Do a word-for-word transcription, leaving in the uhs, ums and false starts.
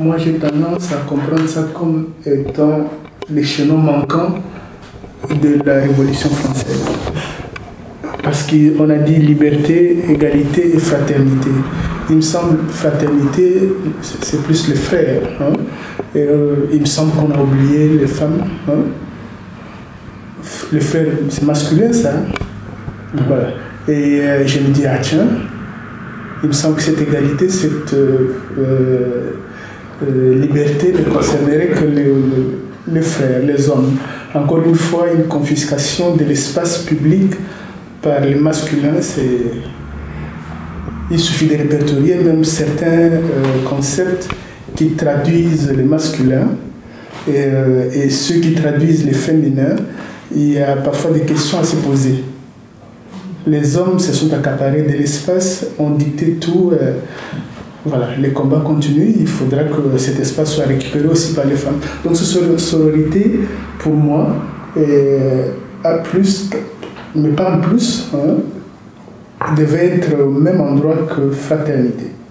moi j'ai tendance à comprendre ça comme étant l'échelon manquant de la Révolution française. Parce qu'on a dit liberté, égalité et fraternité. Il me semble fraternité, c'est plus les frères. Hein? Et, euh, il me semble qu'on a oublié les femmes. Hein? Les frères, c'est masculin ça. Hein? Voilà. Et euh, je me dis, ah tiens, il me semble que cette égalité, cette euh, euh, liberté ne concernerait que les, les frères, les hommes. Encore une fois, une confiscation de l'espace public par les masculins, c'est... Il suffit de répertorier même certains euh, concepts qui traduisent les masculins et, euh, et ceux qui traduisent les féminins. Il y a parfois des questions à se poser. Les hommes se sont accaparés de l'espace, ont dicté tout. Euh, voilà, les combats continuent. Il faudra que cet espace soit récupéré aussi par les femmes. Donc, cette sororité, pour moi, est, a plus, me parle plus, hein, devait être au même endroit que fraternité.